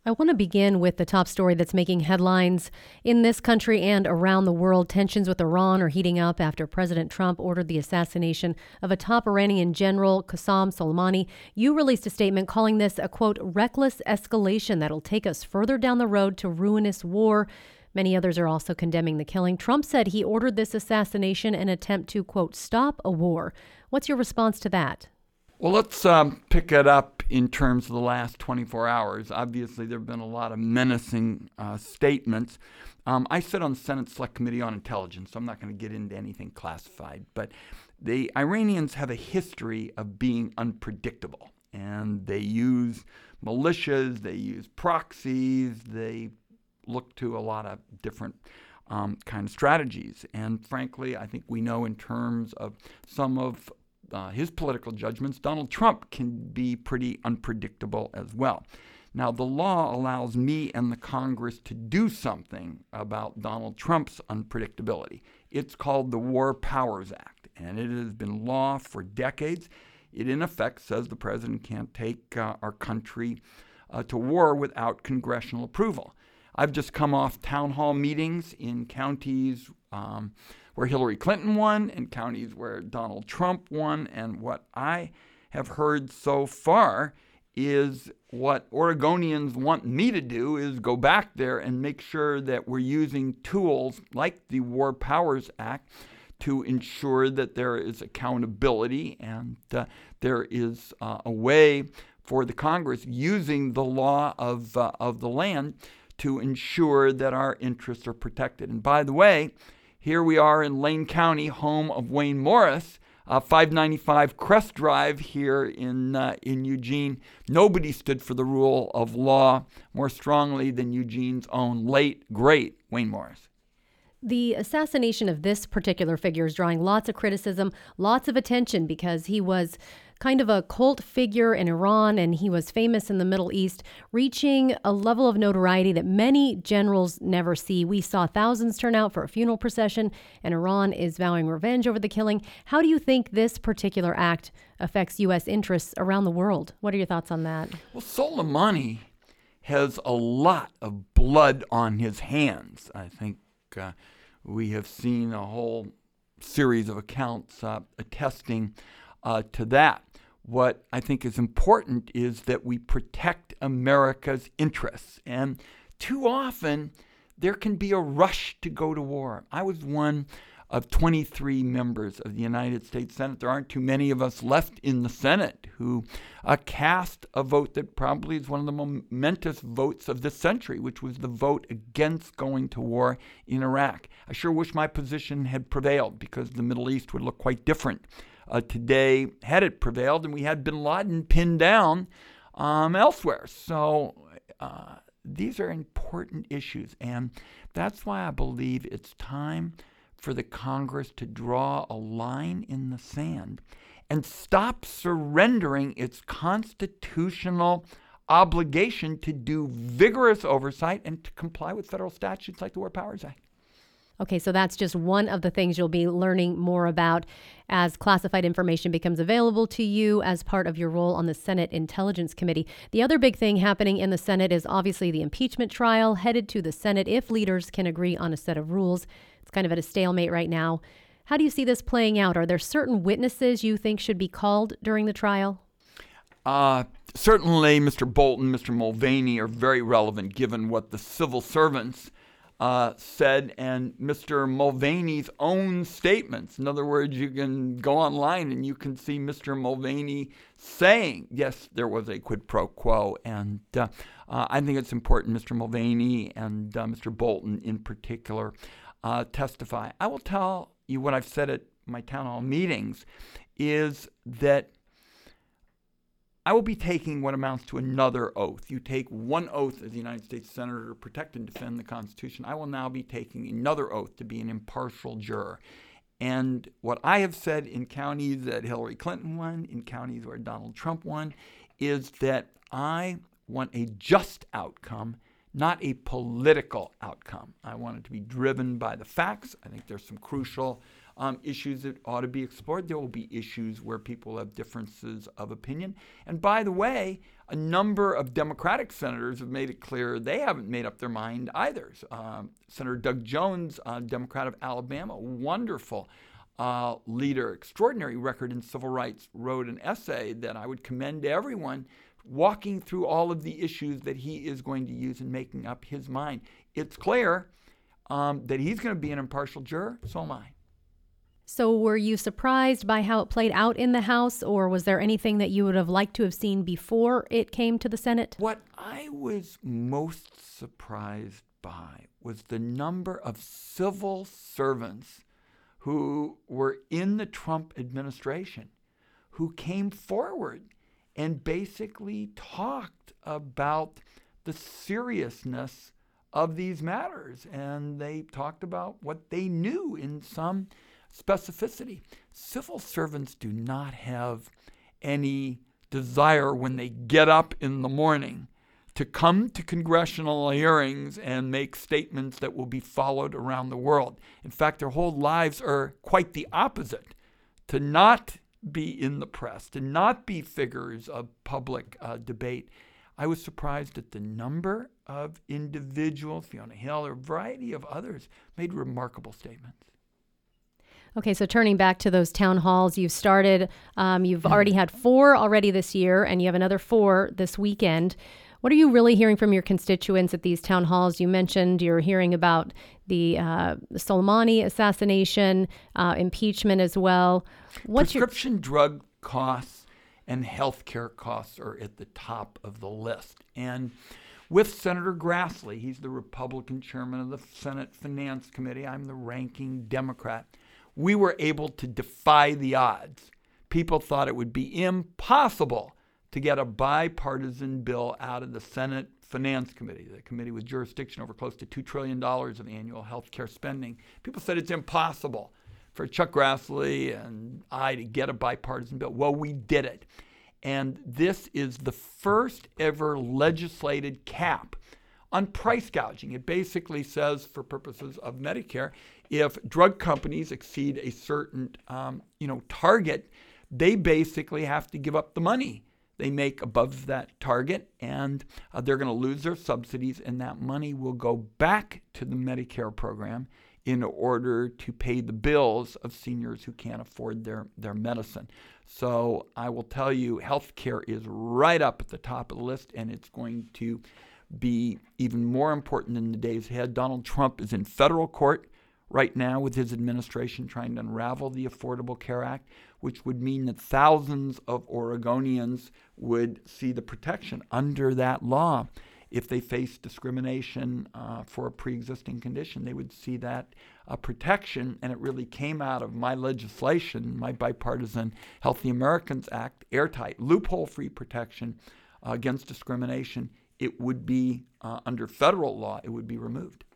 I want to begin with the top story that's making headlines in this country and around the world. Tensions with Iran are heating up after President Trump ordered the assassination of a top Iranian general, Qasem Soleimani. You released a statement calling this a, quote, reckless escalation that'll take us further down the road to ruinous war. Many others are also condemning the killing. Trump said he ordered this assassination in an attempt to, quote, stop a war. What's your response to that? Well, let's pick it up in terms of the last 24 hours. Obviously, there have been a lot of menacing statements. I sit on the Senate Select Committee on Intelligence, so I'm not going to get into anything classified. But the Iranians have a history of being unpredictable, and they use militias, they use proxies, they look to a lot of different kind of strategies. And frankly, I think we know in terms of some of his political judgments, Donald Trump can be pretty unpredictable as well. Now, the law allows me and the Congress to do something about Donald Trump's unpredictability. It's called the War Powers Act, and it has been law for decades. It, in effect, says the president can't take our country to war without congressional approval. I've just come off town hall meetings in counties where Hillary Clinton won and counties where Donald Trump won. And what I have heard so far is what Oregonians want me to do is go back there and make sure that we're using tools like the War Powers Act to ensure that there is accountability and there is a way for the Congress using the law of the land to ensure that our interests are protected. And by the way, here we are in Lane County, home of Wayne Morris, 595 Crest Drive here in Eugene. Nobody stood for the rule of law more strongly than Eugene's own late, great Wayne Morris. The assassination of this particular figure is drawing lots of criticism, lots of attention because he was kind of a cult figure in Iran and he was famous in the Middle East, reaching a level of notoriety that many generals never see. We saw thousands turn out for a funeral procession, and Iran is vowing revenge over the killing. How do you think this particular act affects U.S. interests around the world? What are your thoughts on that? Well, Soleimani has a lot of blood on his hands. I think we have seen a whole series of accounts attesting to that. What I think is important is that we protect America's interests. And too often, there can be a rush to go to war. I was one of 23 members of the United States Senate. There aren't too many of us left in the Senate who cast a vote that probably is one of the momentous votes of this century, which was the vote against going to war in Iraq. I sure wish my position had prevailed because the Middle East would look quite different today had it prevailed, and we had bin Laden pinned down elsewhere. So these are important issues, and that's why I believe it's time for the Congress to draw a line in the sand and stop surrendering its constitutional obligation to do vigorous oversight and to comply with federal statutes like the War Powers Act. Okay, so that's just one of the things you'll be learning more about as classified information becomes available to you as part of your role on the Senate Intelligence Committee. The other big thing happening in the Senate is obviously the impeachment trial headed to the Senate if leaders can agree on a set of rules. It's kind of at a stalemate right now. How do you see this playing out? Are there certain witnesses you think should be called during the trial? Certainly, Mr. Bolton, Mr. Mulvaney are very relevant given what the civil servants said, and Mr. Mulvaney's own statements. In other words, you can go online and you can see Mr. Mulvaney saying, yes, there was a quid pro quo. And I think it's important Mr. Mulvaney and Mr. Bolton in particular testify. I will tell you what I've said at my town hall meetings is that I will be taking what amounts to another oath. You take one oath as a United States Senator to protect and defend the Constitution. I will now be taking another oath to be an impartial juror. And what I have said in counties that Hillary Clinton won, in counties where Donald Trump won, is that I want a just outcome, not a political outcome. I want it to be driven by the facts. I think there's some crucial issues that ought to be explored. There will be issues where people have differences of opinion. And by the way, a number of Democratic senators have made it clear they haven't made up their mind either. Senator Doug Jones, Democrat of Alabama, wonderful leader, extraordinary record in civil rights, wrote an essay that I would commend to everyone, walking through all of the issues that he is going to use in making up his mind. It's clear that he's going to be an impartial juror, so am I. So were you surprised by how it played out in the House, or was there anything that you would have liked to have seen before it came to the Senate? What I was most surprised by was the number of civil servants who were in the Trump administration who came forward and basically talked about the seriousness of these matters. And they talked about what they knew in some specificity. Civil servants do not have any desire when they get up in the morning to come to congressional hearings and make statements that will be followed around the world. In fact, their whole lives are quite the opposite: to not be in the press, to not be figures of public debate. I was surprised at the number of individuals, Fiona Hill or a variety of others, made remarkable statements. Okay, so turning back to those town halls you've started, you've already had 4 already this year, and you have another 4 this weekend. What are you really hearing from your constituents at these town halls? You mentioned you're hearing about the Soleimani assassination, impeachment as well. Prescription drug costs and health care costs are at the top of the list. And with Senator Grassley, he's the Republican chairman of the Senate Finance Committee, I'm the ranking Democrat, we were able to defy the odds. People thought it would be impossible to get a bipartisan bill out of the Senate Finance Committee, the committee with jurisdiction over close to $2 trillion of annual health care spending. People said it's impossible for Chuck Grassley and I to get a bipartisan bill. Well, we did it. And this is the first ever legislated cap on price gouging. It basically says, for purposes of Medicare, if drug companies exceed a certain target, they basically have to give up the money they make above that target, and they're going to lose their subsidies, and that money will go back to the Medicare program in order to pay the bills of seniors who can't afford their medicine. So I will tell you, healthcare is right up at the top of the list, and it's going to be even more important in the days ahead. Donald Trump is in federal court right now with his administration trying to unravel the Affordable Care Act, which would mean that thousands of Oregonians would see the protection under that law. If they face discrimination for a pre-existing condition, they would see that protection, and it really came out of my legislation, my bipartisan Healthy Americans Act, airtight, loophole-free protection against discrimination. It would be, under federal law, it would be removed.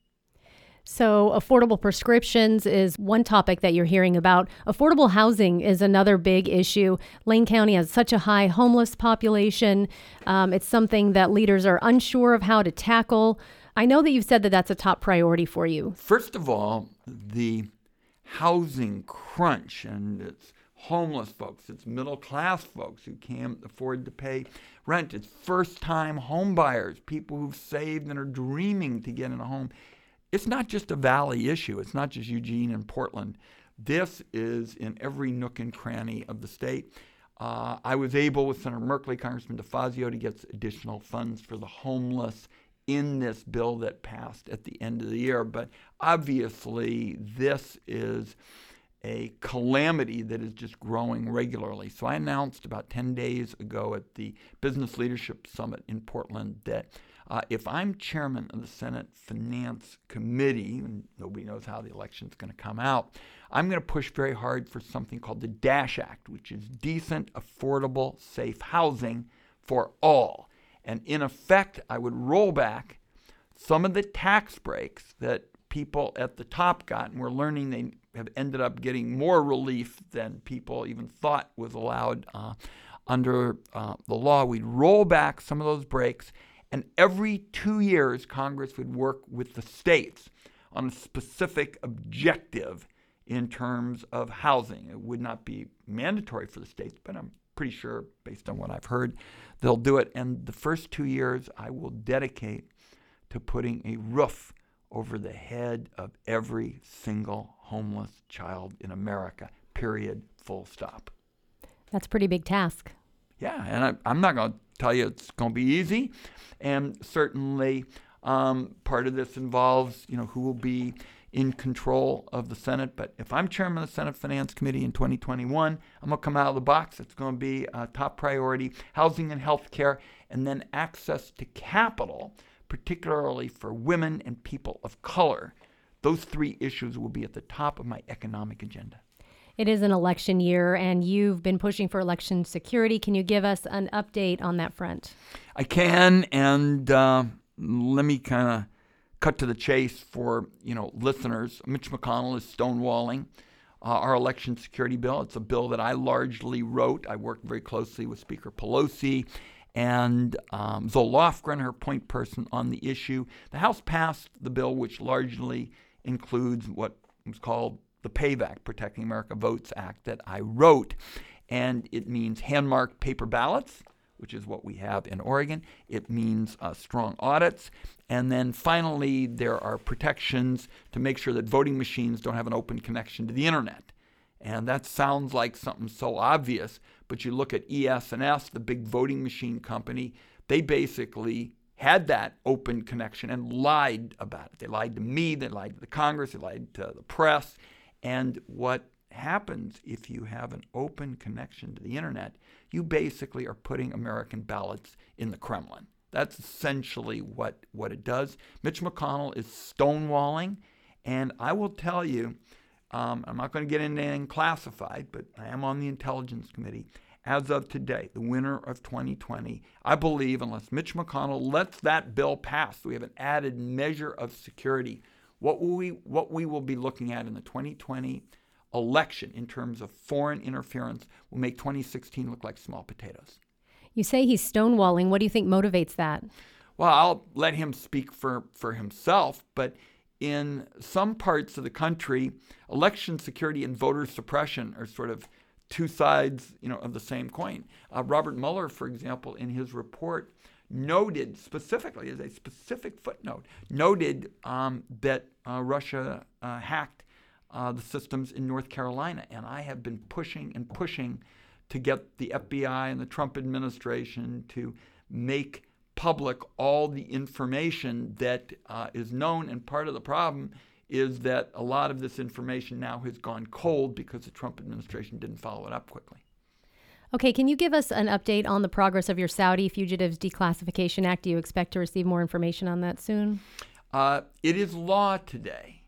So affordable prescriptions is one topic that you're hearing about. Affordable housing is another big issue. Lane County has such a high homeless population. It's something that leaders are unsure of how to tackle. I know that you've said that that's a top priority for you. First of all, the housing crunch, and it's homeless folks, it's middle-class folks who can't afford to pay rent, it's first-time home buyers, people who've saved and are dreaming to get in a home. It's not just a Valley issue. It's not just Eugene and Portland. This is in every nook and cranny of the state. I was able, with Senator Merkley, Congressman DeFazio, to get additional funds for the homeless in this bill that passed at the end of the year. But obviously, this is a calamity that is just growing regularly. So I announced about 10 days ago at the Business Leadership Summit in Portland that if I'm chairman of the Senate Finance Committee, and nobody knows how the election's going to come out, I'm going to push very hard for something called the DASH Act, which is Decent, Affordable, Safe Housing for All. And in effect, I would roll back some of the tax breaks that people at the top got, and we're learning they have ended up getting more relief than people even thought was allowed under the law. We'd roll back some of those breaks, and every 2 years, Congress would work with the states on a specific objective in terms of housing. It would not be mandatory for the states, but I'm pretty sure, based on what I've heard, they'll do it. And the first 2 years I will dedicate to putting a roof over the head of every single homeless child in America, period, full stop. That's a pretty big task. Yeah, and I'm not going to tell you it's going to be easy. And certainly part of this involves, who will be in control of the Senate. But if I'm chairman of the Senate Finance Committee in 2021, I'm going to come out of the box. It's going to be a top priority, housing and health care, and then access to capital, particularly for women and people of color. Those 3 issues will be at the top of my economic agenda. It is an election year, and you've been pushing for election security. Can you give us an update on that front? I can, and let me kind of cut to the chase for listeners. Mitch McConnell is stonewalling our election security bill. It's a bill that I largely wrote. I worked very closely with Speaker Pelosi and Zoe Lofgren, her point person on the issue. The House passed the bill, which largely includes what was called the PAVE Act, Protecting America Votes Act, that I wrote. And it means hand-marked paper ballots, which is what we have in Oregon. It means strong audits. And then finally, there are protections to make sure that voting machines don't have an open connection to the internet. And that sounds like something so obvious, but you look at ES&S, the big voting machine company, they basically had that open connection and lied about it. They lied to me, they lied to the Congress, they lied to the press. And what happens if you have an open connection to the internet, you basically are putting American ballots in the Kremlin. That's essentially what it does. Mitch McConnell is stonewalling, and I will tell you, I'm not going to get into anything classified, but I am on the Intelligence Committee. As of today, the winter of 2020, I believe unless Mitch McConnell lets that bill pass, we have an added measure of security. What we will be looking at in the 2020 election in terms of foreign interference will make 2016 look like small potatoes. You say he's stonewalling. What do you think motivates that? Well, I'll let him speak for himself, but in some parts of the country, election security and voter suppression are sort of two sides, of the same coin. Robert Mueller, for example, in his report, noted specifically, as a specific footnote, noted that Russia hacked the systems in North Carolina. And I have been pushing to get the FBI and the Trump administration to make public all the information that is known. And part of the problem is that a lot of this information now has gone cold because the Trump administration didn't follow it up quickly. Okay, can you give us an update on the progress of your Saudi Fugitives Declassification Act? Do you expect to receive more information on that soon? It is law today,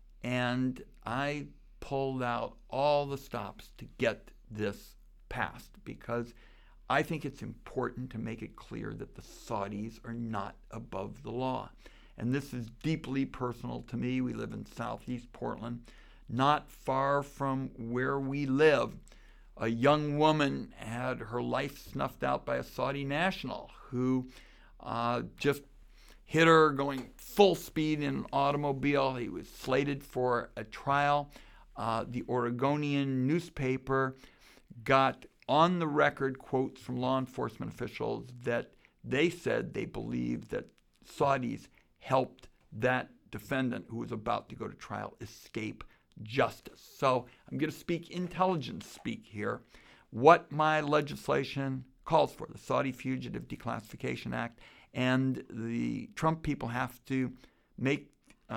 and I pulled out all the stops to get this passed because I think it's important to make it clear that the Saudis are not above the law. And this is deeply personal to me. We live in Southeast Portland, not far from where we live. A young woman had her life snuffed out by a Saudi national who just hit her going full speed in an automobile. He was slated for a trial. The Oregonian newspaper got on the record quotes from law enforcement officials that they said they believed that Saudis helped that defendant who was about to go to trial escape justice. So I'm going to speak intelligence speak here. What my legislation calls for, the Saudi Fugitive Declassification Act, and the Trump people have to make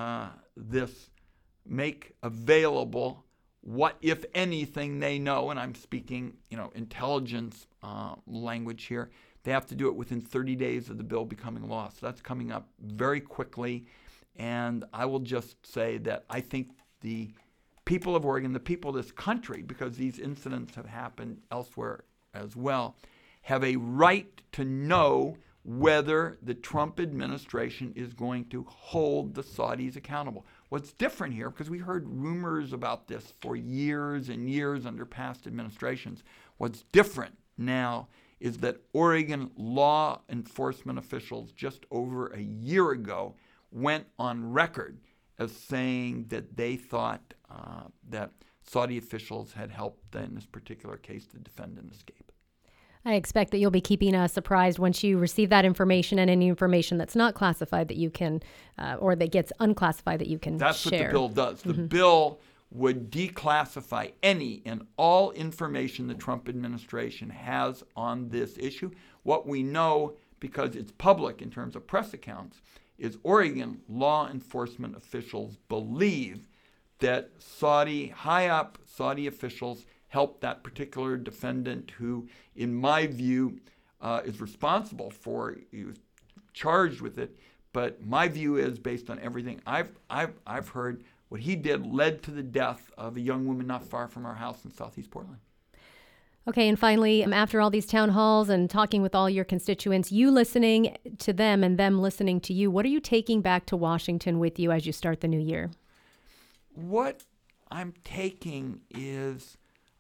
make available what, if anything, they know, and I'm speaking, intelligence language here. They have to do it within 30 days of the bill becoming law. So that's coming up very quickly. And I will just say that I think the people of Oregon, the people of this country, because these incidents have happened elsewhere as well, have a right to know whether the Trump administration is going to hold the Saudis accountable. What's different here, because we heard rumors about this for years and years under past administrations, what's different now is that Oregon law enforcement officials just over a year ago went on record as saying that they thought that Saudi officials had helped, in this particular case, the defendant escape. I expect that you'll be keeping us apprised once you receive that information and any information that's not classified that you can, or that gets unclassified that you can That's share. what the bill does. The bill would declassify any and all information the Trump administration has on this issue. What we know, because it's public in terms of press accounts, is Oregon law enforcement officials believe that high-up Saudi officials helped that particular defendant who, in my view, is responsible for, he was charged with it. But my view is, based on everything I've heard, what he did led to the death of a young woman not far from our house in Southeast Portland. Okay, and finally, after all these town halls and talking with all your constituents, you listening to them and them listening to you, what are you taking back to Washington with you as you start the new year? What I'm taking is,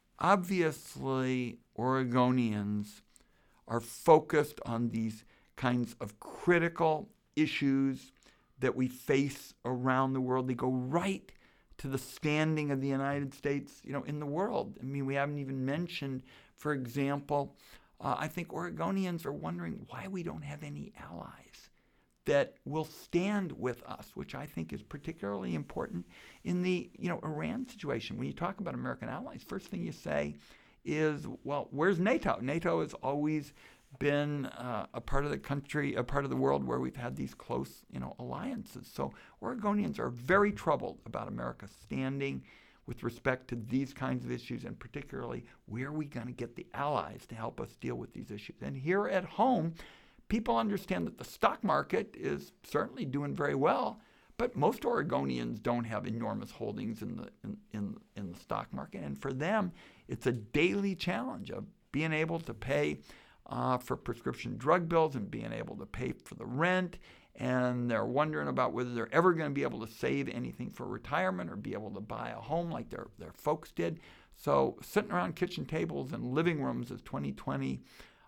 obviously, Oregonians are focused on these kinds of critical issues that we face around the world. They go right to the standing of the United States, in the world. I mean, we haven't even mentioned, for example, I think Oregonians are wondering why we don't have any allies that will stand with us, which I think is particularly important in the, Iran situation. When you talk about American allies, first thing you say is, well, where's NATO? NATO has always been a part of the country, a part of the world where we've had these close, alliances. So Oregonians are very troubled about America's standing with respect to these kinds of issues, and particularly where are we going to get the allies to help us deal with these issues. And here at home, people understand that the stock market is certainly doing very well, but most Oregonians don't have enormous holdings in the stock market, and for them, it's a daily challenge of being able to pay for prescription drug bills and being able to pay for the rent, and they're wondering about whether they're ever going to be able to save anything for retirement or be able to buy a home like their folks did. So sitting around kitchen tables and living rooms as 2020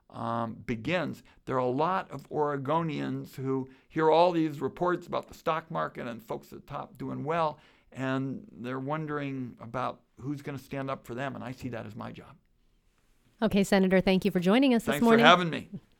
begins, there are a lot of Oregonians who hear all these reports about the stock market and folks at the top doing well, and they're wondering about who's going to stand up for them, and I see that as my job. Okay, Senator, thank you for joining us this Thanks morning. for having me.